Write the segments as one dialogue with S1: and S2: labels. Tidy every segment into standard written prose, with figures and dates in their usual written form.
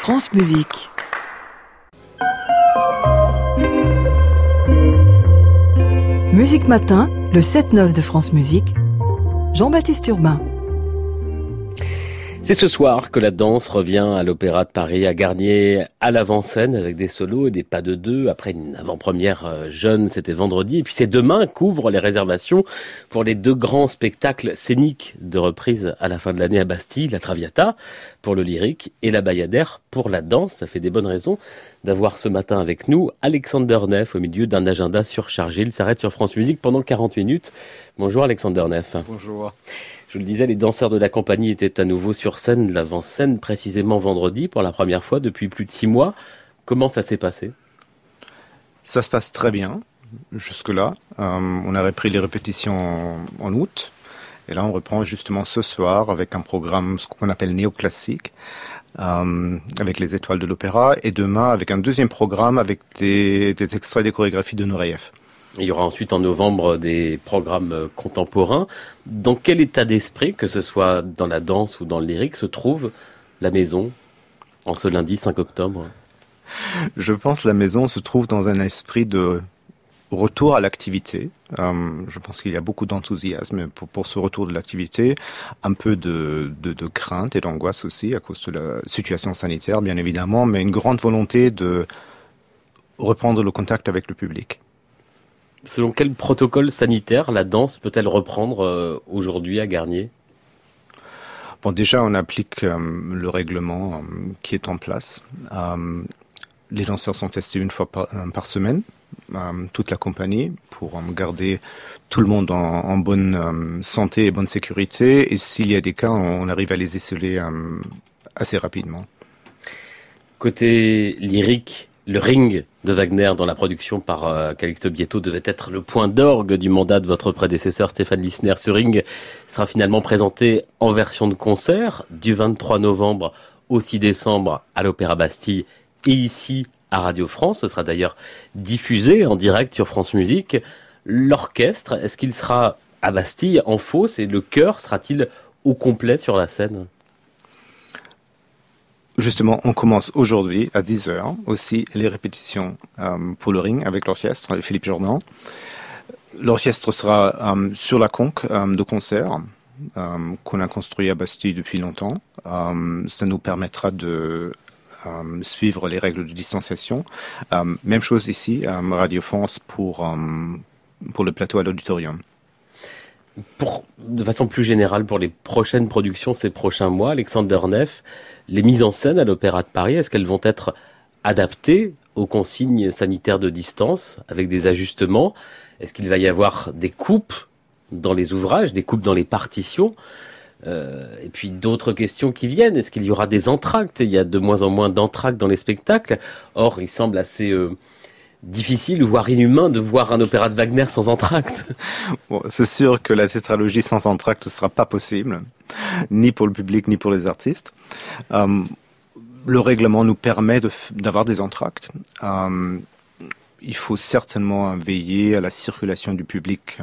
S1: France Musique. Musique Matin, le 7-9 de France Musique. Jean-Baptiste Urbain.
S2: C'est ce soir que la danse revient à l'Opéra de Paris, à Garnier, à l'avant-scène, avec des solos et des pas de deux. Après une avant-première jeune, c'était vendredi. Et puis c'est demain qu'ouvrent les réservations pour les deux grands spectacles scéniques de reprise à la fin de l'année à Bastille. La Traviata pour le lyrique et la Bayadère pour la danse. Ça fait des bonnes raisons d'avoir ce matin avec nous Alexander Neff au milieu d'un agenda surchargé. Il s'arrête sur France Musique pendant 40 minutes. Bonjour Alexander Neff.
S3: Bonjour.
S2: Je vous le disais, les danseurs de la compagnie étaient à nouveau sur scène, l'avant-scène, précisément vendredi, pour la première fois depuis plus de 6 mois. Comment ça s'est passé ?
S3: Ça se passe très bien, jusque-là. On a repris les répétitions en août. Et là, on reprend justement ce soir avec un programme, ce qu'on appelle néoclassique, avec les étoiles de l'opéra. Et demain, avec un deuxième programme avec des extraits des chorégraphies de Nureyev.
S2: Il y aura ensuite en novembre des programmes contemporains. Dans quel état d'esprit, que ce soit dans la danse ou dans le lyrique, se trouve la maison en ce lundi 5 octobre ?
S3: Je pense que la maison se trouve dans un esprit de retour à l'activité. Je pense qu'il y a beaucoup d'enthousiasme pour ce retour de l'activité, un peu de crainte et d'angoisse aussi à cause de la situation sanitaire, bien évidemment, mais une grande volonté de reprendre le contact avec le public.
S2: Selon quel protocole sanitaire la danse peut-elle reprendre aujourd'hui à Garnier ?
S3: Bon, déjà, on applique le règlement qui est en place. Les danseurs sont testés une fois par semaine, toute la compagnie, pour garder tout le monde en bonne santé et bonne sécurité. Et s'il y a des cas, on arrive à les isoler assez rapidement.
S2: Côté lyrique, le Ring de Wagner dans la production par Calixto Bietto devait être le point d'orgue du mandat de votre prédécesseur Stéphane Lissner. Ce Ring sera finalement présenté en version de concert du 23 novembre au 6 décembre à l'Opéra Bastille et ici à Radio France. Ce sera d'ailleurs diffusé en direct sur France Musique. L'orchestre, est-ce qu'il sera à Bastille en fosse et le chœur sera-t-il au complet sur la scène ?
S3: Justement, on commence aujourd'hui à 10h aussi les répétitions pour le Ring avec l'orchestre Philippe Jordan. L'orchestre sera sur la conque de concert qu'on a construit à Bastille depuis longtemps. Ça nous permettra de suivre les règles de distanciation. Même chose ici, Radio France pour le plateau à l'auditorium.
S2: De façon plus générale, pour les prochaines productions ces prochains mois, Alexander Neff, les mises en scène à l'Opéra de Paris, est-ce qu'elles vont être adaptées aux consignes sanitaires de distance, avec des ajustements ? Est-ce qu'il va y avoir des coupes dans les ouvrages, des coupes dans les partitions ? Et puis d'autres questions qui viennent. Est-ce qu'il y aura des entr'actes ? Il y a de moins en moins d'entr'actes dans les spectacles. Or, il semble assez difficile, voire inhumain, de voir un opéra de Wagner sans entr'acte.
S3: Bon, c'est sûr que la tétralogie sans entr'acte ne sera pas possible, ni pour le public, ni pour les artistes. Le règlement nous permet d'avoir des entr'actes. Il faut certainement veiller à la circulation du public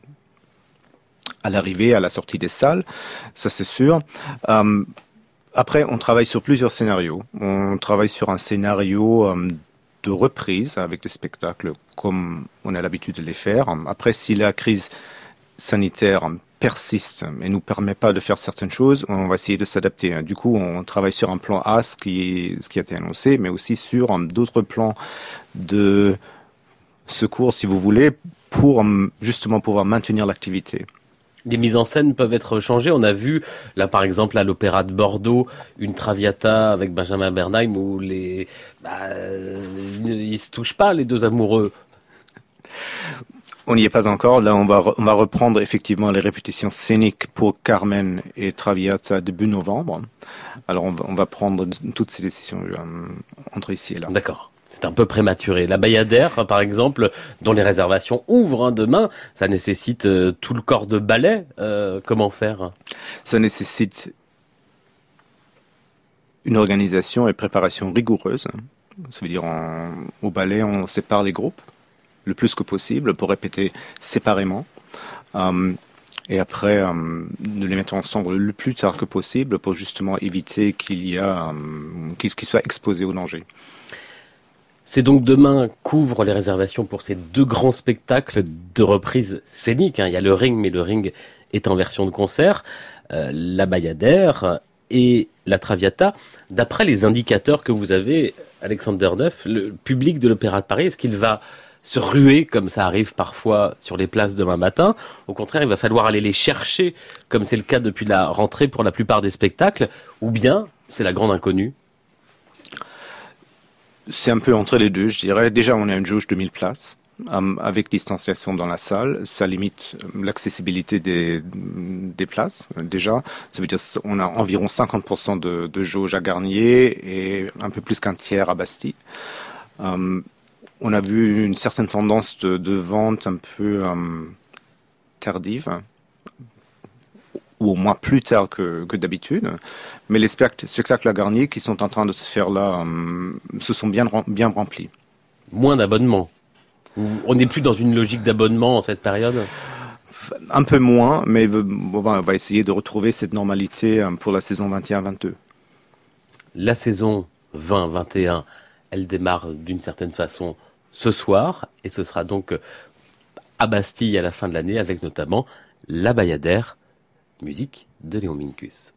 S3: à l'arrivée, à la sortie des salles, ça c'est sûr. Après, on travaille sur plusieurs scénarios. On travaille sur un scénario de reprise avec des spectacles comme on a l'habitude de les faire. Après, si la crise sanitaire persiste et nous permet pas de faire certaines choses, on va essayer de s'adapter. Du coup, on travaille sur un plan A, ce qui a été annoncé, mais aussi sur d'autres plans de secours, si vous voulez, pour justement pouvoir maintenir l'activité.
S2: Les mises en scène peuvent être changées. On a vu, là par exemple, à l'Opéra de Bordeaux, une Traviata avec Benjamin Bernheim où ils se touchent pas, les deux amoureux.
S3: On n'y est pas encore. Là, on va reprendre effectivement les répétitions scéniques pour Carmen et Traviata début novembre. Alors, on va prendre toutes ces décisions entre ici et là.
S2: D'accord. C'est un peu prématuré. La Bayadère, par exemple, dont les réservations ouvrent demain, ça nécessite tout le corps de ballet. Comment faire ?
S3: Ça nécessite une organisation et préparation rigoureuse. Ça veut dire au ballet, on sépare les groupes le plus que possible pour répéter séparément. Et après, de les mettre ensemble le plus tard que possible pour justement éviter qu'il y a qui soit exposé au danger.
S2: C'est donc demain qu'ouvrent les réservations pour ces 2 grands spectacles de reprise scénique. Il y a le Ring, mais le Ring est en version de concert, la Bayadère et la Traviata. D'après les indicateurs que vous avez, Alexander Neuf, le public de l'Opéra de Paris, est-ce qu'il va se ruer comme ça arrive parfois sur les places demain matin? Au contraire, il va falloir aller les chercher, comme c'est le cas depuis la rentrée pour la plupart des spectacles, ou bien c'est la grande inconnue?
S3: C'est un peu entre les deux, je dirais. Déjà, on a une jauge de 1000 places. Avec distanciation dans la salle, ça limite l'accessibilité des places. Déjà, ça veut dire qu'on a environ 50% de jauge à Garnier et un peu plus qu'un tiers à Bastille. On a vu une certaine tendance de vente un peu tardive, ou au moins plus tard que d'habitude. Mais les spectacles à Garnier qui sont en train de se faire là se sont bien remplis.
S2: Moins d'abonnements. On n'est plus dans une logique d'abonnement en cette période?
S3: Un peu moins, mais on va essayer de retrouver cette normalité pour la saison 21-22.
S2: La saison 20-21, elle démarre d'une certaine façon ce soir, et ce sera donc à Bastille à la fin de l'année, avec notamment la Bayadère, musique de Léon Minkus.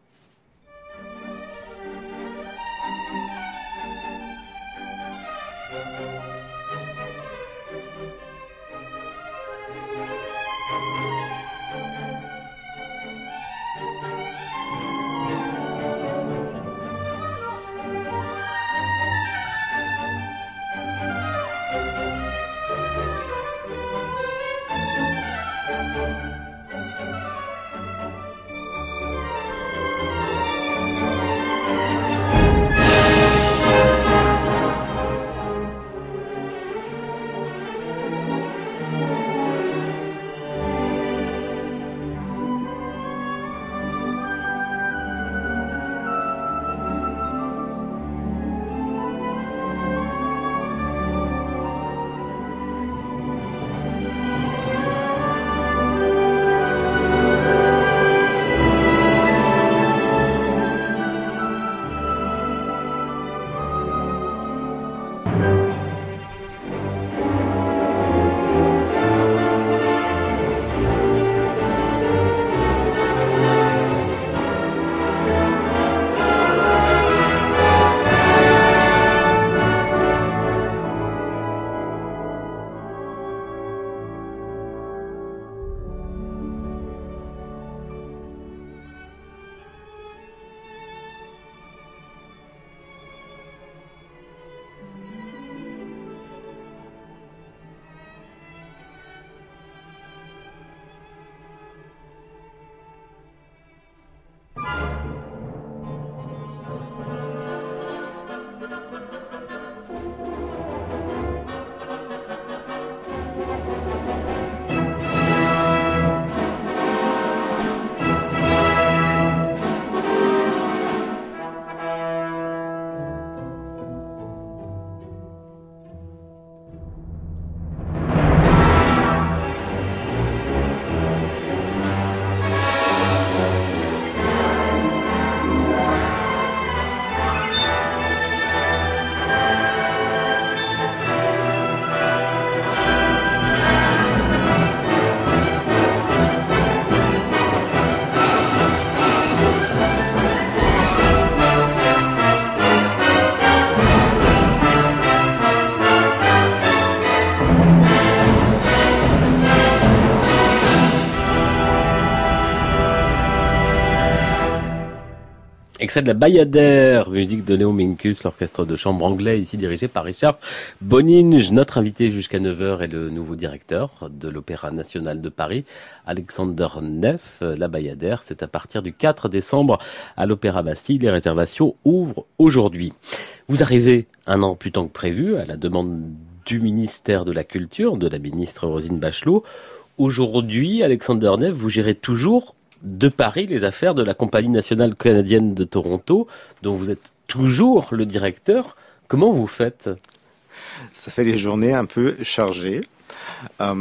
S2: Extrait de la Bayadère, musique de Léon Minkus, l'orchestre de chambre anglais, ici dirigé par Richard Boninge. Notre invité jusqu'à 9h est le nouveau directeur de l'Opéra National de Paris, Alexander Neff. La Bayadère, c'est à partir du 4 décembre à l'Opéra Bastille. Les réservations ouvrent aujourd'hui. Vous arrivez un an plus tôt que prévu, à la demande du ministère de la Culture, de la ministre Roselyne Bachelot. Aujourd'hui, Alexander Neff, vous gérez toujours de Paris les affaires de la Compagnie nationale canadienne de Toronto, dont vous êtes toujours le directeur. Comment vous faites ?
S3: Ça fait des journées un peu chargées.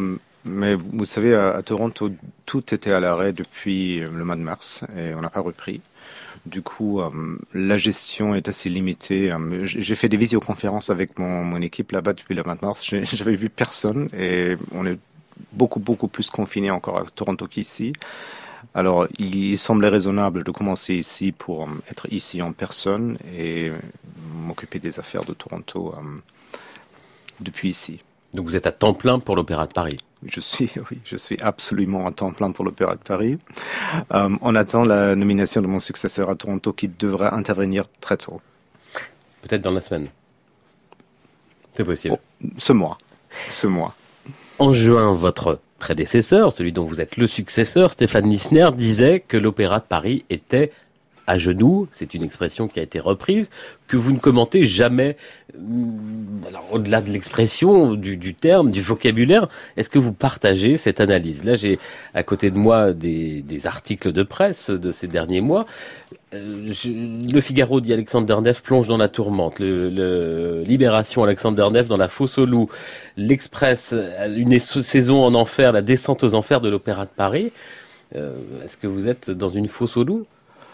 S3: Mais vous savez, à Toronto, tout était à l'arrêt depuis le mois de mars et on n'a pas repris. Du coup, la gestion est assez limitée. J'ai fait des visioconférences avec mon équipe là-bas depuis le mois de mars. J'avais vu personne et on est beaucoup plus confinés encore à Toronto qu'ici. Alors, il semblait raisonnable de commencer ici pour être ici en personne et m'occuper des affaires de Toronto depuis ici.
S2: Donc vous êtes à temps plein pour l'Opéra de Paris.
S3: Je suis absolument à temps plein pour l'Opéra de Paris. On attend la nomination de mon successeur à Toronto qui devrait intervenir très tôt.
S2: Peut-être dans la semaine. C'est possible.
S3: Ce mois.
S2: En juin, votre prédécesseur, celui dont vous êtes le successeur, Stéphane Lissner, disait que l'Opéra de Paris était à genoux, c'est une expression qui a été reprise, que vous ne commentez jamais. Alors, au-delà de l'expression, du terme, du vocabulaire, est-ce que vous partagez cette analyse? Là, j'ai à côté de moi des articles de presse de ces derniers mois. Le Figaro dit Alexander Neff plonge dans la tourmente. Le Libération, Alexander Neff dans la fosse aux loups. L'Express, une saison en enfer, la descente aux enfers de l'Opéra de Paris. Est-ce que vous êtes dans une fosse aux loups?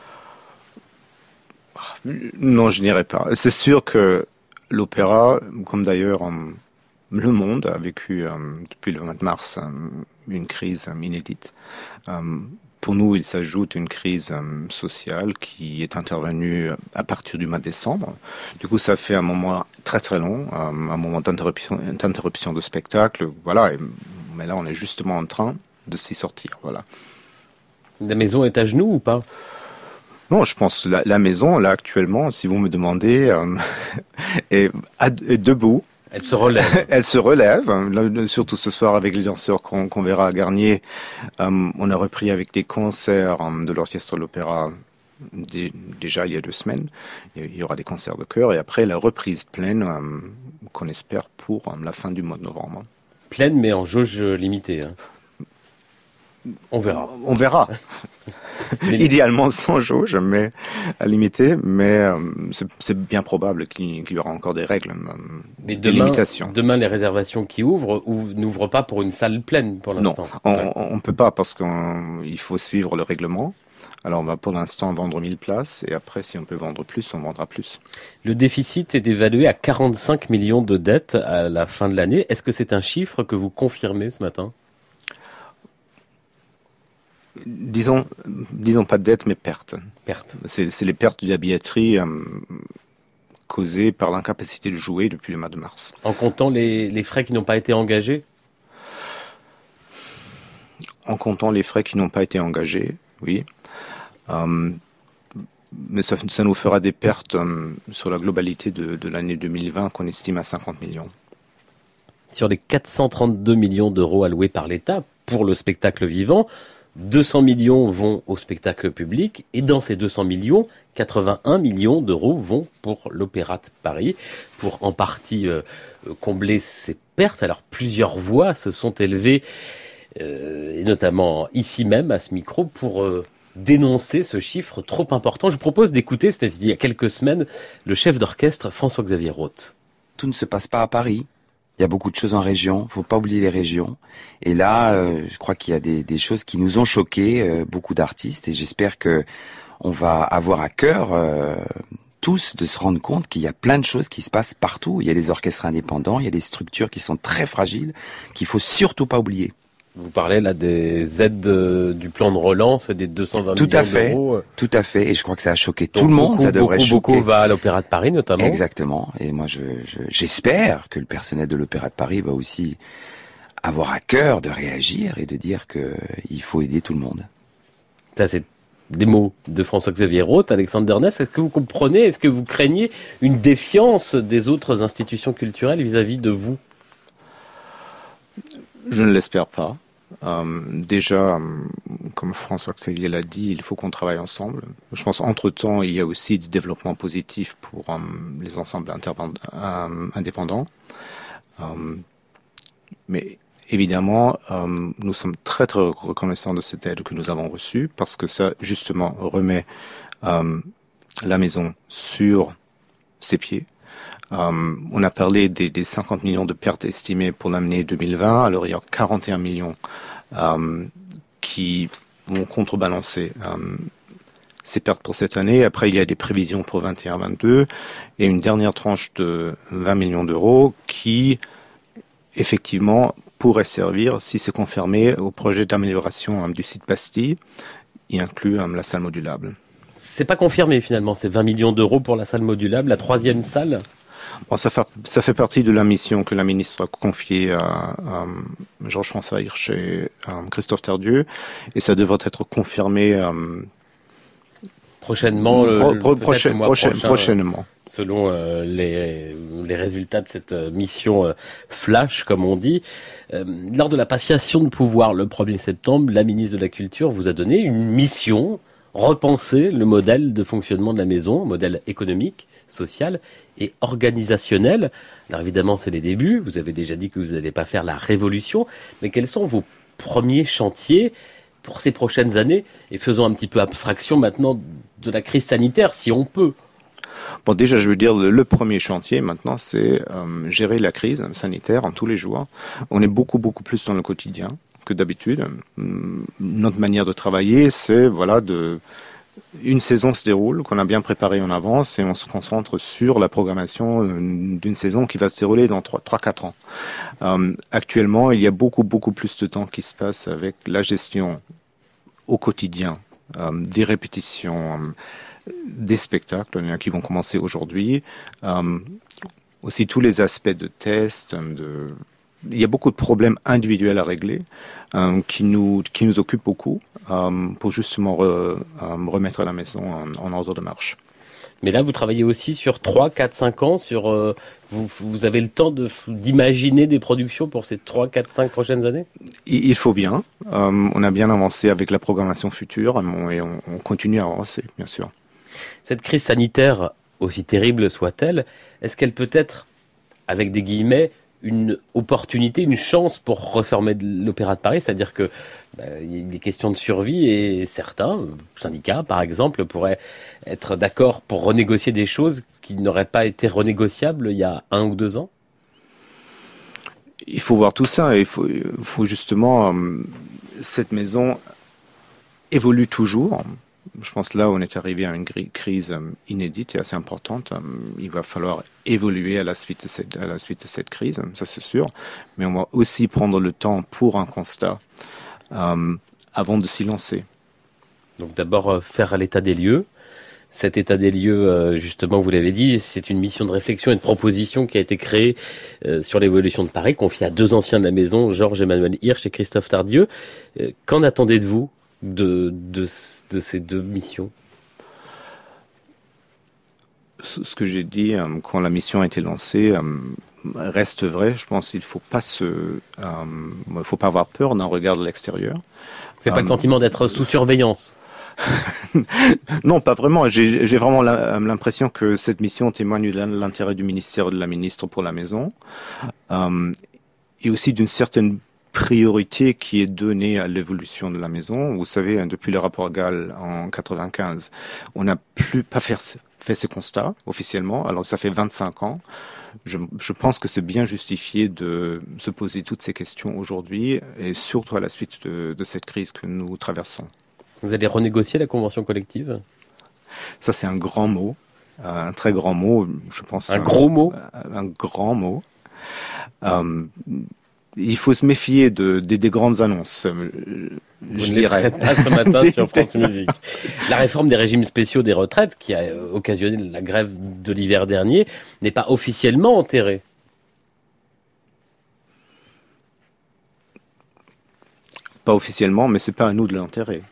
S3: Non, je n'irai pas. C'est sûr que l'opéra, comme d'ailleurs le monde, a vécu depuis le mois de mars une crise inédite. Pour nous, il s'ajoute une crise sociale qui est intervenue à partir du mois de décembre. Du coup, ça fait un moment très très long, un moment d'interruption de spectacle. Voilà. Mais là, on est justement en train de s'y sortir. Voilà.
S2: La maison est à genoux ou pas?
S3: Non, je pense que la maison, là, actuellement, si vous me demandez, est debout.
S2: Elle se relève.
S3: Elle se relève, là, surtout ce soir avec les danseurs qu'on verra à Garnier. On a repris avec des concerts de l'Orchestre de l'Opéra déjà il y a 2 semaines. Il y aura des concerts de chœur et après la reprise pleine qu'on espère pour la fin du mois de novembre.
S2: Pleine mais en jauge limitée. Hein. On verra.
S3: On verra. Idéalement sans jauge, mais à limiter. Mais c'est bien probable qu'il y aura encore des règles,
S2: mais
S3: des limitations.
S2: Demain, les réservations qui ouvrent n'ouvrent pas pour une salle pleine pour l'instant.
S3: Non, on peut pas parce qu'il faut suivre le règlement. Alors on va pour l'instant vendre 1000 places et après si on peut vendre plus, on vendra plus.
S2: Le déficit est évalué à 45 millions de dettes à la fin de l'année. Est-ce que c'est un chiffre que vous confirmez ce matin ?
S3: Disons pas dette, mais perte.
S2: Perte.
S3: C'est les pertes de la billetterie causées par l'incapacité de jouer depuis le mois de mars.
S2: En comptant les frais qui n'ont pas été engagés ?
S3: En comptant les frais qui n'ont pas été engagés, oui. Mais ça nous fera des pertes sur la globalité de l'année 2020 qu'on estime à 50 millions.
S2: Sur les 432 millions d'euros alloués par l'État pour le spectacle vivant, 200 millions vont au spectacle public et dans ces 200 millions, 81 millions d'euros vont pour l'Opéra de Paris pour en partie combler ces pertes. Alors plusieurs voix se sont élevées, et notamment ici même à ce micro, pour dénoncer ce chiffre trop important. Je propose d'écouter, c'était il y a quelques semaines, le chef d'orchestre François-Xavier Roth.
S4: Tout ne se passe pas à Paris. Il y a beaucoup de choses en région, faut pas oublier les régions. Et là, je crois qu'il y a des choses qui nous ont choqués, beaucoup d'artistes, et j'espère que on va avoir à cœur tous de se rendre compte qu'il y a plein de choses qui se passent partout. Il y a des orchestres indépendants, il y a des structures qui sont très fragiles, qu'il faut surtout pas oublier.
S2: Vous parlez là des aides du plan de relance, des 220 millions d'euros.
S4: Tout à fait, et je crois que ça a choqué tout le monde, ça devrait choquer.
S2: Beaucoup va à l'Opéra de Paris notamment.
S4: Exactement, et moi j'espère que le personnel de l'Opéra de Paris va aussi avoir à cœur de réagir et de dire qu'il faut aider tout le monde.
S2: Ça c'est des mots de François-Xavier Roth, Alexander Neff. Est-ce que vous comprenez, est-ce que vous craignez une défiance des autres institutions culturelles vis-à-vis de vous ?
S3: Je ne l'espère pas. Déjà, comme François-Xavier l'a dit, il faut qu'on travaille ensemble. Je pense entre-temps, il y a aussi des développements positifs pour les ensembles indépendants. Mais évidemment, nous sommes très très reconnaissants de cette aide que nous avons reçue parce que ça, justement, remet la maison sur ses pieds. On a parlé des 50 millions de pertes estimées pour l'année 2020. Alors, il y a 41 millions qui vont contrebalancer ces pertes pour cette année. Après, il y a des prévisions pour 21-22 et une dernière tranche de 20 millions d'euros qui, effectivement, pourrait servir, si c'est confirmé, au projet d'amélioration du site Bastille, y inclut la salle modulable.
S2: C'est pas confirmé finalement, c'est 20 millions d'euros pour la salle modulable, la 3e salle.
S3: Bon, ça fait partie de la mission que la ministre a confiée à Georges-François Hirsch et Christophe Tardieu, et ça devrait être confirmé
S2: prochainement,
S3: prochainement.
S2: Selon les résultats de cette mission flash, comme on dit. Lors de la passation de pouvoir le 1er septembre, la ministre de la Culture vous a donné une mission, repenser le modèle de fonctionnement de la maison, modèle économique, social et organisationnel. Alors évidemment, c'est les débuts. Vous avez déjà dit que vous n'allez pas faire la révolution, mais quels sont vos premiers chantiers pour ces prochaines années? Et faisons un petit peu abstraction maintenant de la crise sanitaire, si on peut.
S3: Bon, déjà, je veux dire, le premier chantier maintenant, c'est gérer la crise sanitaire en tous les jours. On est beaucoup plus dans le quotidien que d'habitude. Notre manière de travailler, c'est une saison se déroule, qu'on a bien préparée en avance, et on se concentre sur la programmation d'une saison qui va se dérouler dans 3-4 ans. Actuellement, il y a beaucoup plus de temps qui se passe avec la gestion au quotidien, des répétitions, des spectacles qui vont commencer aujourd'hui, aussi tous les aspects de tests, il y a beaucoup de problèmes individuels à régler qui nous occupent beaucoup pour justement remettre la maison en ordre de marche.
S2: Mais là, vous travaillez aussi sur 3, 4, 5 ans, vous avez le temps d'imaginer des productions pour ces 3, 4, 5 prochaines années?
S3: Il faut bien. On a bien avancé avec la programmation future et on continue à avancer, bien sûr.
S2: Cette crise sanitaire, aussi terrible soit-elle, est-ce qu'elle peut être, avec des guillemets, une opportunité, une chance pour refermer l'Opéra de Paris? C'est-à-dire que il y a des questions de survie et certains syndicats, par exemple, pourraient être d'accord pour renégocier des choses qui n'auraient pas été renégociables il y a 1 ou 2 ans?
S3: Il faut voir tout ça. Il faut justement... cette maison évolue toujours. Je pense que là, on est arrivé à une crise inédite et assez importante. Il va falloir évoluer à la suite de cette crise, ça c'est sûr. Mais on va aussi prendre le temps pour un constat avant de s'y lancer.
S2: Donc d'abord faire l'état des lieux. Cet état des lieux, justement, vous l'avez dit, c'est une mission de réflexion et de proposition qui a été créée sur l'évolution de Paris, confiée à 2 anciens de la maison, Georges-Emmanuel Hirsch et Christophe Tardieu. Qu'en attendez de vous de ces 2 missions?
S3: Ce que j'ai dit quand la mission a été lancée reste vrai. Je pense qu'il faut pas faut pas avoir peur d'un regard de l'extérieur.
S2: Vous n'avez pas le sentiment d'être sous surveillance?
S3: Non, pas vraiment. J'ai vraiment l'impression que cette mission témoigne de l'intérêt du ministère et de la ministre pour la maison, et aussi d'une certaine priorité qui est donnée à l'évolution de la maison. Vous savez, depuis le rapport Gall en 95, on n'a pas fait ce constat officiellement. Alors ça fait 25 ans. Je pense que c'est bien justifié de se poser toutes ces questions aujourd'hui, et surtout à la suite de cette crise que nous traversons.
S2: Vous allez renégocier la convention collective? Ça,
S3: c'est un grand mot, un très grand mot, je pense.
S2: Un gros mot?
S3: Un grand mot. Il faut se méfier des grandes annonces.
S2: Vous ne les ferez pas ce matin sur France Musique. La réforme des régimes spéciaux des retraites, qui a occasionné la grève de l'hiver dernier, n'est pas officiellement enterrée.
S3: Pas officiellement, mais c'est pas à nous de l'enterrer.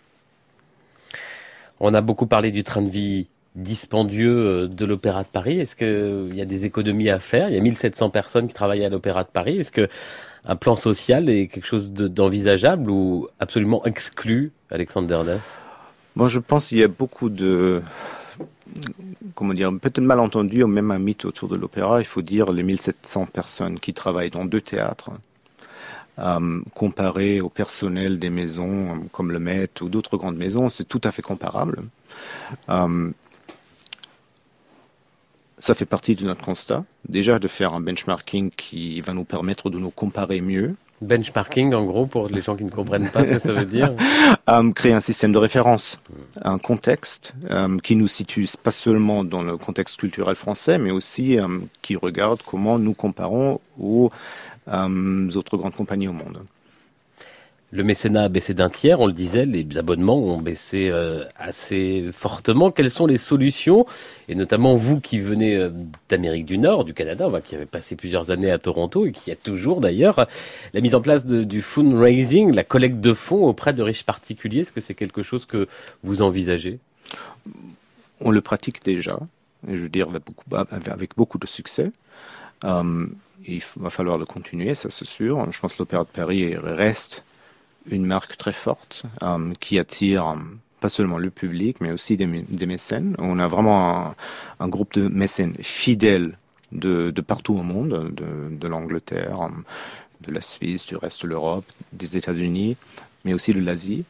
S2: On a beaucoup parlé du train de vie dispendieux de l'Opéra de Paris. Est-ce qu'il y a des économies à faire? Il y a 1700 personnes qui travaillent à l'Opéra de Paris. Est-ce qu'un plan social est quelque chose d'envisageable ou absolument exclu, Alexandre Derneuf?
S3: Moi, je pense qu'il y a beaucoup de... peut-être malentendus ou même un mythe autour de l'opéra. Il faut dire les 1700 personnes qui travaillent dans 2 théâtres, comparé au personnel des maisons comme le Met ou d'autres grandes maisons, c'est tout à fait comparable. Ça fait partie de notre constat. Déjà de faire un benchmarking qui va nous permettre de nous comparer mieux.
S2: Benchmarking, en gros, pour les gens qui ne comprennent pas ce que ça veut dire.
S3: Créer un système de référence, un contexte qui nous situe pas seulement dans le contexte culturel français, mais aussi qui regarde comment nous comparons aux autres grandes compagnies au monde.
S2: Le mécénat a baissé d'un tiers, on le disait, les abonnements ont baissé assez fortement. Quelles sont les solutions? Et notamment vous qui venez d'Amérique du Nord, du Canada, qui avez passé plusieurs années à Toronto et qui y a toujours d'ailleurs, la mise en place du fundraising, la collecte de fonds auprès de riches particuliers, est-ce que c'est quelque chose que vous envisagez?
S3: On le pratique déjà, je veux dire avec beaucoup de succès. Il va falloir le continuer, ça c'est sûr. Je pense que l'Opéra de Paris reste une marque très forte qui attire pas seulement le public, mais aussi des mécènes. On a vraiment un groupe de mécènes fidèles de partout au monde, de l'Angleterre, de la Suisse, du reste de l'Europe, des États-Unis, mais aussi de l'Asie.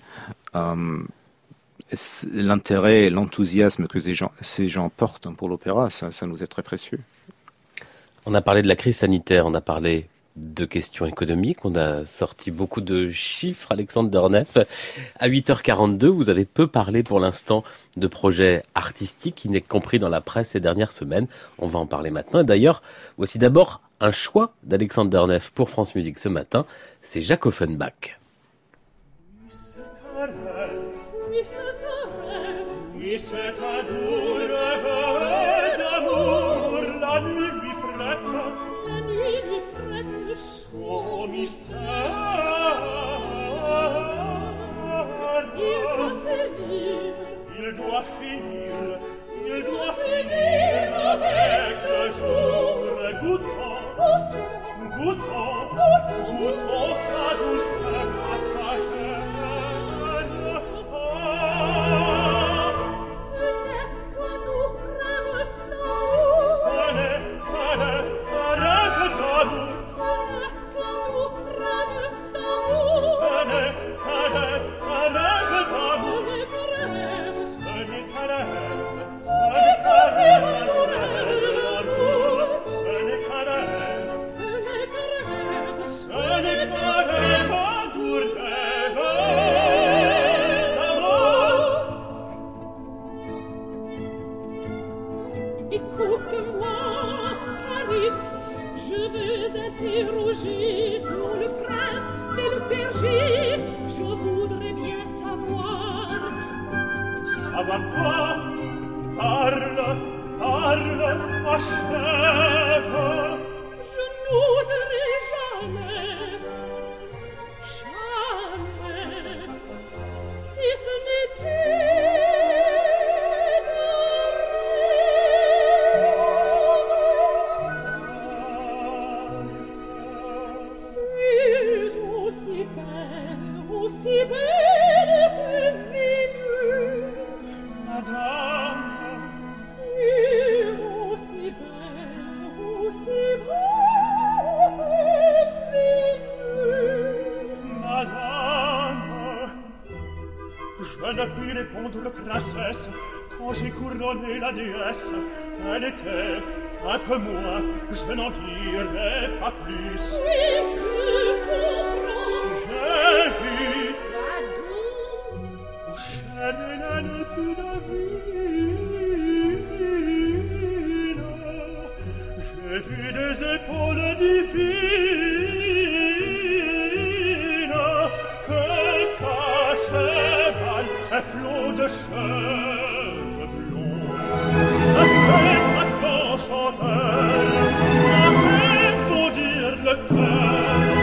S3: L'intérêt et l'enthousiasme que ces gens portent pour l'opéra, ça nous est très précieux.
S2: On a parlé de la crise sanitaire, on a parlé de questions économiques, on a sorti beaucoup de chiffres, Alexandre Derneff. À 8h42, vous avez peu parlé pour l'instant de projets artistiques qui n'est compris dans la presse ces dernières semaines. On va en parler maintenant. Et d'ailleurs, voici d'abord un choix d'Alexandre Derneff pour France Musique ce matin, c'est Jacques Offenbach.
S5: Son mystère, il doit finir avec le jour. Goûtons sa douceur passagère. Ce n'est qu'un doux rêve d'amour. Ce n'est qu'un rêve d'amour. Écoute-moi, Paris, je veux interroger non le prince, mais le berger. Je voudrais bien savoir. Savoir quoi? Parle, achève. Je n'oserai jamais, si ce n'était aussi belle que Vénus, madame. Suis-je aussi belle que Vénus, madame? Je ne puis répondre, princesse, quand j'ai couronné la déesse. Elle était un peu moins, je n'en dirai pas plus. Oui, je comprends. J'ai vu chère Hélène, tu l'as vu. J'ai vu des épaules divines que cachait mal un flot de cheveux blonds. Ce spectacle enchanteur m'a fait bondir le cœur.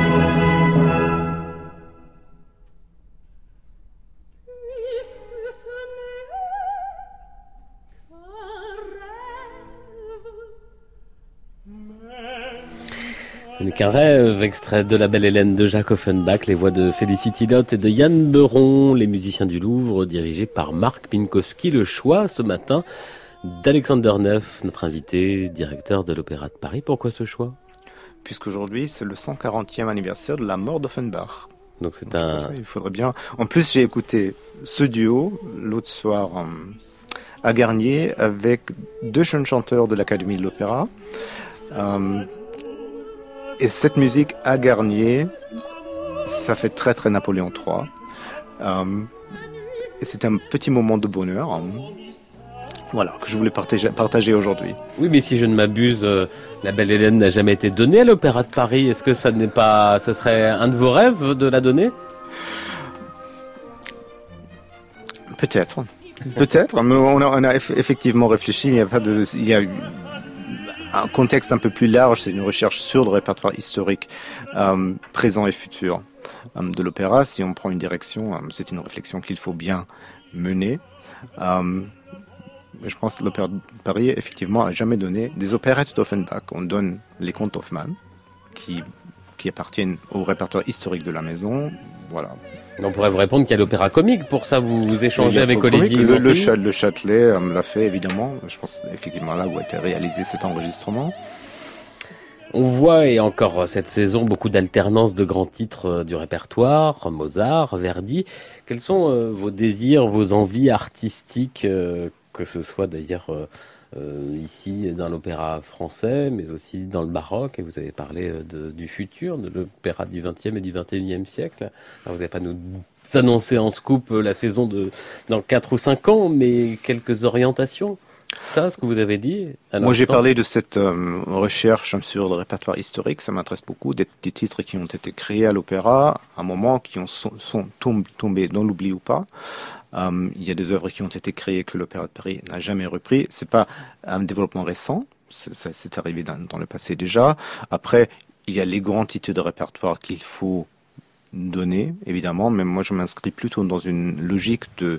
S2: Ce n'est qu'un rêve, extrait de La Belle Hélène de Jacques Offenbach, les voix de Félicity Lott et de Yann Beuron, les musiciens du Louvre, dirigés par Marc Minkowski. Le choix, ce matin, d'Alexandre Derneff, notre invité, directeur de l'Opéra de Paris. Pourquoi ce choix?
S3: Puisqu'aujourd'hui, c'est le 140e anniversaire de la mort d'Offenbach.
S2: Donc c'est il
S3: faudrait bien... En plus, j'ai écouté ce duo l'autre soir à Garnier avec 2 jeunes chanteurs de l'Académie de l'Opéra. Et cette musique à Garnier, ça fait très très Napoléon III. Et c'est un petit moment de bonheur, voilà, que je voulais partager aujourd'hui.
S2: Oui, mais si je ne m'abuse, La Belle Hélène n'a jamais été donnée à l'Opéra de Paris. Est-ce que ce serait un de vos rêves de la donner?
S3: Peut-être, mais on a effectivement réfléchi. Il y a eu un contexte un peu plus large. C'est une recherche sur le répertoire historique présent et futur de l'opéra. Si on prend une direction, c'est une réflexion qu'il faut bien mener. Je pense que l'Opéra de Paris, effectivement, a jamais donné des opérettes d'Offenbach. On donne les contes d'Hoffmann, qui appartiennent au répertoire historique de la maison. Voilà.
S2: On pourrait vous répondre qu'il y a l'opéra comique. Pour ça, vous échangez avec Olivier.
S3: Le Châtelet l'a fait, évidemment. Je pense effectivement là où a été réalisé cet enregistrement.
S2: On voit, et encore cette saison, beaucoup d'alternance de grands titres du répertoire, Mozart, Verdi. Quels sont vos désirs, vos envies artistiques, que ce soit d'ailleurs ici dans l'opéra français, mais aussi dans le baroque, et vous avez parlé du futur, de l'opéra du XXe et du XXIe siècle. Alors, vous n'allez pas nous annoncer en scoop la saison dans 4 ou 5 ans, mais quelques orientations. Ça, ce que vous avez dit.
S3: Moi, j'ai parlé de cette recherche sur le répertoire historique. Ça m'intéresse beaucoup, des titres qui ont été créés à l'opéra, à un moment qui sont tombés dans l'oubli ou pas. Il y a des œuvres qui ont été créées que l'Opéra de Paris n'a jamais repris. C'est pas un développement récent, c'est arrivé dans le passé déjà. Après, il y a les grands titres de répertoire qu'il faut donner, évidemment, mais moi je m'inscris plutôt dans une logique de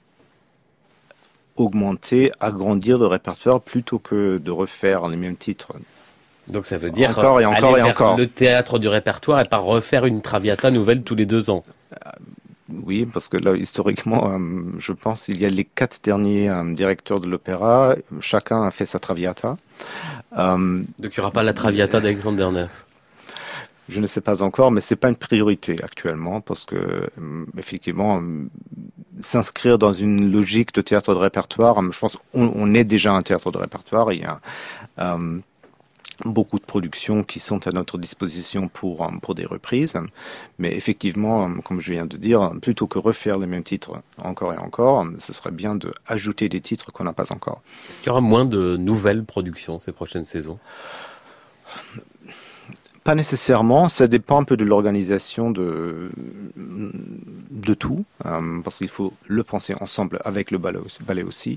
S3: augmenter, agrandir le répertoire plutôt que de refaire les mêmes titres.
S2: Donc ça veut dire
S3: encore et encore
S2: aller
S3: et encore.
S2: Le théâtre du répertoire et pas refaire une Traviata nouvelle tous les 2 ans.
S3: Oui, parce que là, historiquement, je pense qu'il y a les 4 derniers directeurs de l'opéra, chacun a fait sa Traviata.
S2: Donc il n'y aura pas la Traviata d'Alexandre Neuf.
S3: Je ne sais pas encore, mais c'est pas une priorité actuellement, parce que effectivement, s'inscrire dans une logique de théâtre de répertoire, je pense on est déjà un théâtre de répertoire. Il y a beaucoup de productions qui sont à notre disposition pour des reprises. Mais effectivement, comme je viens de dire, plutôt que refaire les mêmes titres encore et encore, ce serait bien d'ajouter des titres qu'on n'a pas encore.
S2: Est-ce qu'il y aura moins de nouvelles productions ces prochaines saisons ?
S3: Pas nécessairement, ça dépend un peu de l'organisation de tout, parce qu'il faut le penser ensemble avec le ballet aussi.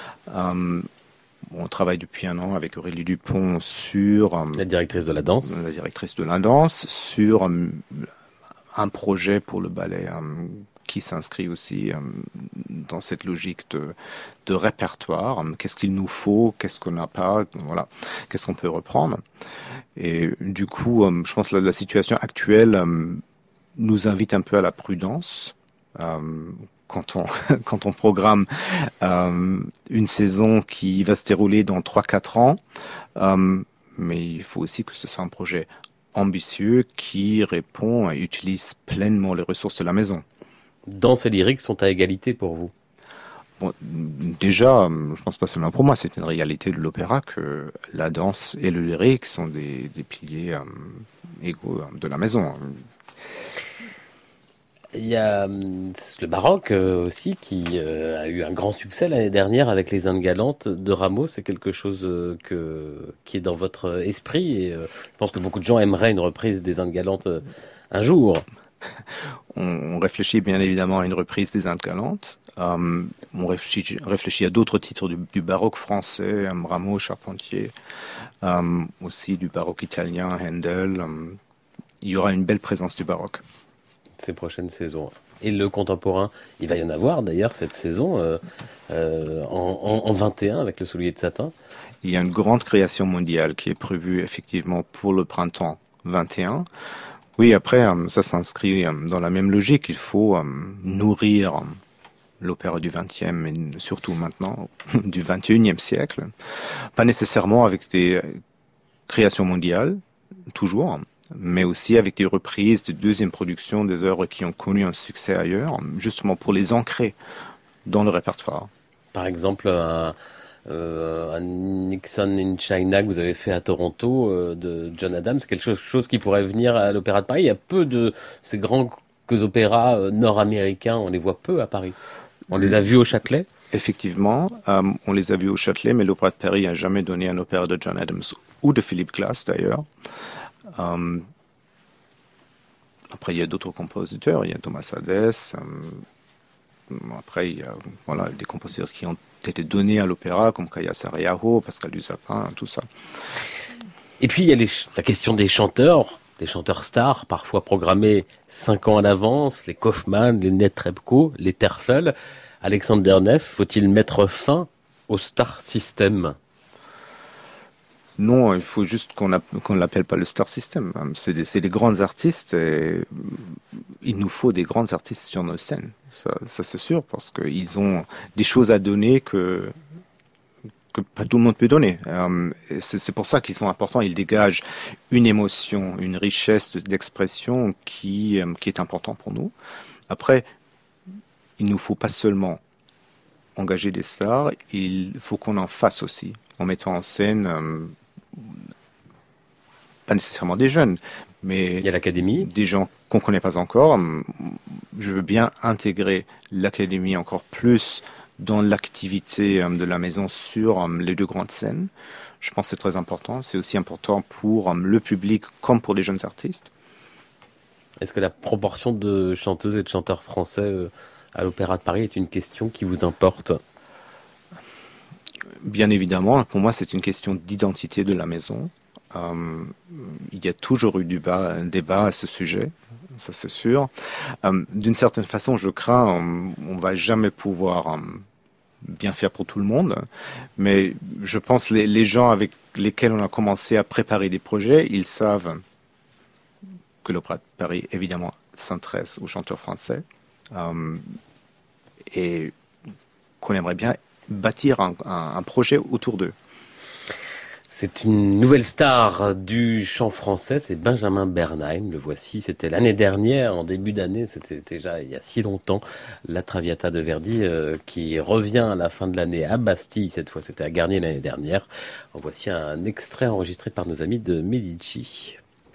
S3: On travaille depuis 1 an avec Aurélie Dupont sur...
S2: la directrice de la danse.
S3: La directrice de la danse, sur un projet pour le ballet qui s'inscrit aussi dans cette logique de répertoire. Qu'est-ce qu'il nous faut, qu'est-ce qu'on n'a pas, voilà, qu'est-ce qu'on peut reprendre. Et du coup, je pense que la situation actuelle nous invite un peu à la prudence. Quand on programme une saison qui va se dérouler dans 3-4 ans, mais il faut aussi que ce soit un projet ambitieux qui répond et utilise pleinement les ressources de la maison.
S2: Danse et lyrique sont à égalité pour vous?
S3: Bon, déjà, je pense pas seulement pour moi, c'est une réalité de l'opéra que la danse et le lyrique sont des piliers égaux de la maison.
S2: Il y a le baroque aussi qui a eu un grand succès l'année dernière avec les Indes galantes de Rameau. C'est quelque chose qui est dans votre esprit et je pense que beaucoup de gens aimeraient une reprise des Indes galantes un jour.
S3: On réfléchit bien évidemment à une reprise des Indes galantes. On réfléchit à d'autres titres du baroque français, Rameau, Charpentier, aussi du baroque italien, Handel. Il y aura une belle présence du baroque
S2: ces prochaines saisons. Et le contemporain, il va y en avoir d'ailleurs cette saison en 21 avec le Soulier de satin.
S3: Il y a une grande création mondiale qui est prévue effectivement pour le printemps 21. Oui, après, ça s'inscrit dans la même logique. Il faut nourrir l'opéra du 20e et surtout maintenant du 21e siècle. Pas nécessairement avec des créations mondiales, toujours, mais aussi avec des reprises de deuxième production des œuvres qui ont connu un succès ailleurs, justement pour les ancrer dans le répertoire.
S2: Par exemple, un Nixon in China que vous avez fait à Toronto de John Adams, c'est quelque chose qui pourrait venir à l'Opéra de Paris. Il y a peu de ces grands opéras nord-américains, on les voit peu à Paris. On les a vus au Châtelet.
S3: Effectivement, on les a vus au Châtelet, mais l'Opéra de Paris n'a jamais donné un opéra de John Adams ou de Philip Glass d'ailleurs. Après, il y a d'autres compositeurs, il y a Thomas Hadès. Après, il y a des compositeurs qui ont été donnés à l'opéra, comme Kaya Sariaho, Pascal Dussapin, tout ça.
S2: Et puis, il y a la question des chanteurs stars, parfois programmés 5 ans à l'avance, les Kaufmann, les Netrebko, les Terfel. Alexander Neff, faut-il mettre fin au star system ?
S3: Non, il faut juste qu'on l'appelle pas le star system. C'est des grands artistes et il nous faut des grands artistes sur nos scènes. Ça c'est sûr, parce qu'ils ont des choses à donner que pas tout le monde peut donner. C'est pour ça qu'ils sont importants. Ils dégagent une émotion, une richesse d'expression qui est important pour nous. Après, il nous faut pas seulement engager des stars, il faut qu'on en fasse aussi, en mettant en scène pas nécessairement des jeunes, mais
S2: il y a l'académie,
S3: des gens qu'on ne connaît pas encore. Je veux bien intégrer l'académie encore plus dans l'activité de la maison sur les 2 grandes scènes. Je pense que c'est très important. C'est aussi important pour le public comme pour les jeunes artistes.
S2: Est-ce que la proportion de chanteuses et de chanteurs français à l'Opéra de Paris est une question qui vous importe ?
S3: Bien évidemment, pour moi, c'est une question d'identité de la maison. Il y a toujours eu un débat à ce sujet, ça c'est sûr. D'une certaine façon, je crains, on va jamais pouvoir bien faire pour tout le monde, mais je pense les gens avec lesquels on a commencé à préparer des projets, ils savent que l'Opéra de Paris, évidemment, s'intéresse aux chanteurs français et qu'on aimerait bien bâtir un projet autour d'eux.
S2: C'est une nouvelle star du chant français, c'est Benjamin Bernheim, le voici. C'était l'année dernière, en début d'année, c'était déjà il y a si longtemps, la Traviata de Verdi qui revient à la fin de l'année à Bastille, cette fois c'était à Garnier l'année dernière. En voici un extrait enregistré par nos amis de Medici.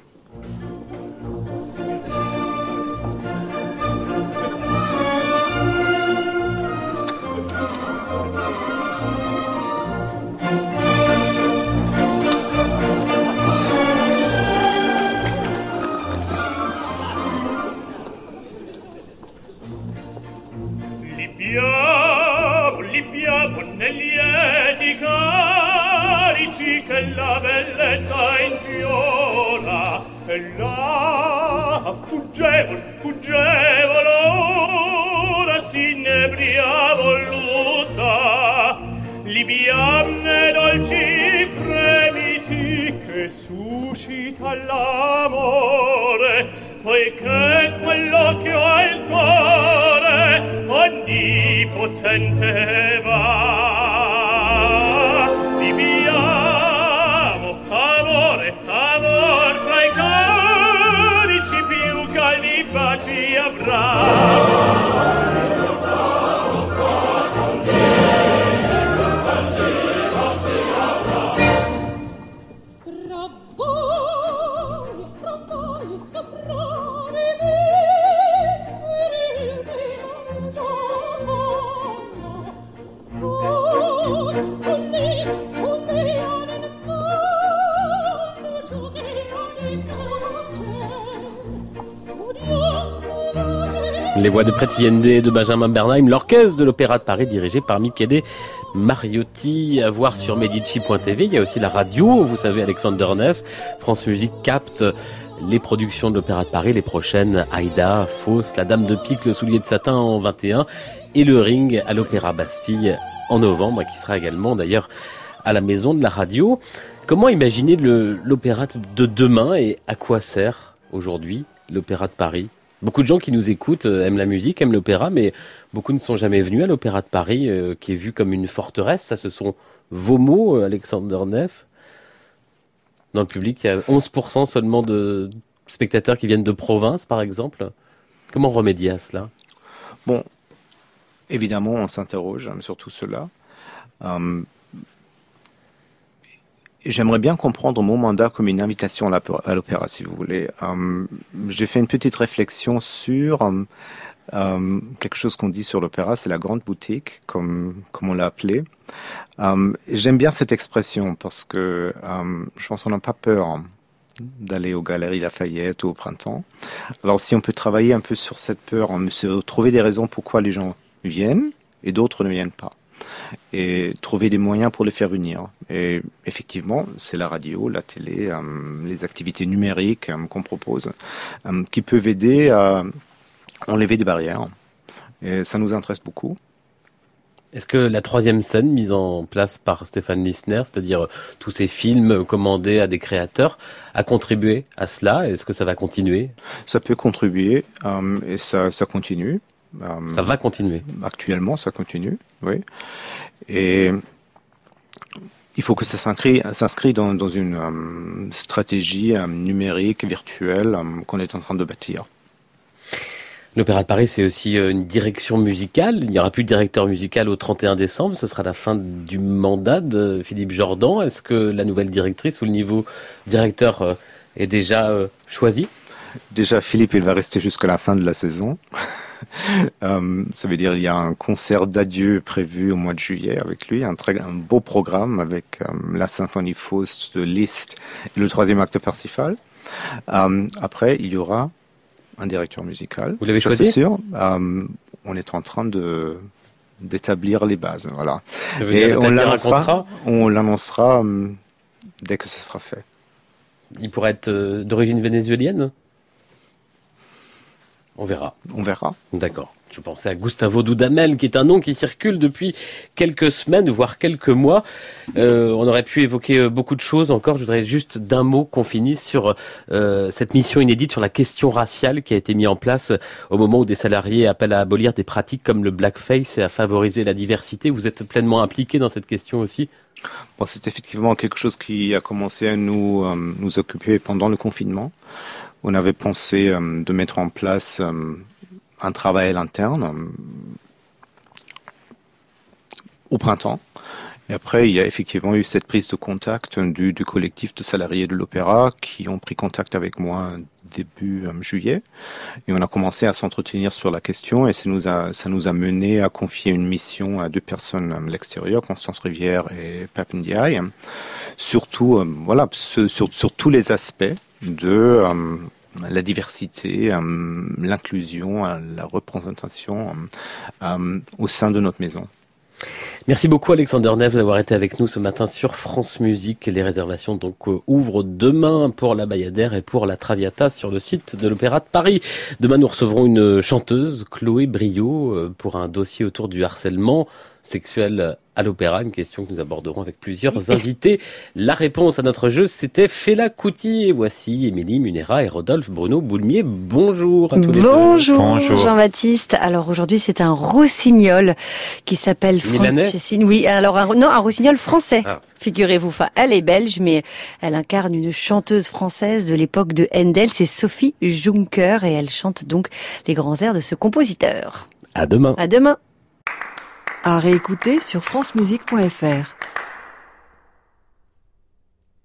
S5: Libbiamo negli lieti carici che la bellezza infiora e là fuggevol ora s'inebria voluta Libbiamne dolci fremiti che suscita l'amore poiché quell'occhio ha il cuore onnipotente va. Viviamo, amor fra i carici più caldi baci avrà.
S2: Les voix de Preti Yende et de Benjamin Bernheim, l'orchestre de l'Opéra de Paris dirigé par Michele Mariotti, à voir sur Medici.tv. Il y a aussi la radio, vous savez, Alexander Neff. France Musique capte les productions de l'Opéra de Paris, les prochaines, Aïda, Faust, La Dame de Pique, Le Soulier de Satin en 21 et Le Ring à l'Opéra Bastille en novembre, qui sera également d'ailleurs à la Maison de la Radio. Comment imaginer l'opéra de demain et à quoi sert aujourd'hui l'Opéra de Paris ? Beaucoup de gens qui nous écoutent aiment la musique, aiment l'opéra, mais beaucoup ne sont jamais venus à l'Opéra de Paris, qui est vu comme une forteresse. Ça, ce sont vos mots, Alexander Neff. Dans le public, il y a 11% seulement de spectateurs qui viennent de province, par exemple. Comment remédier à cela ?
S3: Bon, Évidemment, on s'interroge sur tout cela. J'aimerais bien comprendre mon mandat comme une invitation à l'opéra, si vous voulez. J'ai fait une petite réflexion sur quelque chose qu'on dit sur l'opéra, c'est la grande boutique, comme on l'a appelé. J'aime bien cette expression parce que je pense qu'on n'a pas peur d'aller aux Galeries Lafayette ou au printemps. Alors si on peut travailler un peu sur cette peur, trouver des raisons pourquoi les gens viennent et d'autres ne viennent pas. Et trouver des moyens pour les faire venir. Et effectivement, c'est la radio, la télé, les activités numériques qu'on propose qui peuvent aider à enlever des barrières. Et ça nous intéresse beaucoup.
S2: Est-ce que la troisième scène mise en place par Stéphane Lissner, c'est-à-dire tous ces films commandés à des créateurs, a contribué à cela? Est-ce que ça va continuer?
S3: Ça peut contribuer et ça continue.
S2: Ça va continuer.
S3: Actuellement, ça continue, oui. Et il faut que ça s'inscrit dans une stratégie numérique, virtuelle, qu'on est en train de bâtir.
S2: L'Opéra de Paris, c'est aussi une direction musicale. Il n'y aura plus de directeur musical au 31 décembre. Ce sera la fin du mandat de Philippe Jordan. Est-ce que la nouvelle directrice ou le nouveau directeur est déjà choisi?
S3: Déjà, Philippe, il va rester jusqu'à la fin de la saison. Ça veut dire il y a un concert d'adieu prévu au mois de juillet avec lui, un beau programme avec la symphonie Faust de Liszt et le troisième acte de Parsifal. Après, il y aura un directeur musical.
S2: Vous l'avez choisi?
S3: C'est sûr. On est en train d'établir les bases, voilà.
S2: Ça veut dire
S3: on l'annoncera dès que ce sera fait.
S2: Il pourrait être d'origine vénézuélienne? On verra.
S3: On verra.
S2: D'accord. Je pensais à Gustavo Dudamel, qui est un nom qui circule depuis quelques semaines, voire quelques mois. On aurait pu évoquer beaucoup de choses encore. Je voudrais juste d'un mot qu'on finisse sur cette mission inédite sur la question raciale qui a été mise en place au moment où des salariés appellent à abolir des pratiques comme le blackface et à favoriser la diversité. Vous êtes pleinement impliqué dans cette question aussi?
S3: Bon, c'est effectivement quelque chose qui a commencé à nous occuper pendant le confinement. On avait pensé de mettre en place un travail à l'interne au printemps. Et après, il y a effectivement eu cette prise de contact du collectif de salariés de l'Opéra qui ont pris contact avec moi début juillet. Et on a commencé à s'entretenir sur la question et ça nous a mené à confier une mission à deux personnes à l'extérieur, Constance Rivière et Pap Ndiaye. Surtout, sur tous les aspects de la diversité, l'inclusion, la représentation au sein de notre maison.
S2: Merci beaucoup Alexander Neff d'avoir été avec nous ce matin sur France Musique. Les réservations donc ouvrent demain pour la Bayadère et pour la Traviata sur le site de l'Opéra de Paris. Demain nous recevrons une chanteuse, Chloé Briot, pour un dossier autour du harcèlement sexuel à l'opéra, une question que nous aborderons avec plusieurs invités. La réponse à notre jeu, c'était Fela Kuti. Et voici Émilie Munera et Rodolphe Bruno Boulmier. Bonjour à tous les deux.
S6: Bonjour Jean-Baptiste. Alors aujourd'hui, c'est un rossignol qui s'appelle Francescine. Oui, alors un rossignol français. Figurez-vous, enfin, elle est belge, mais elle incarne une chanteuse française de l'époque de Handel. C'est Sophie Juncker et elle chante donc les grands airs de ce compositeur.
S2: À demain.
S6: À demain.
S1: À réécouter sur francemusique.fr.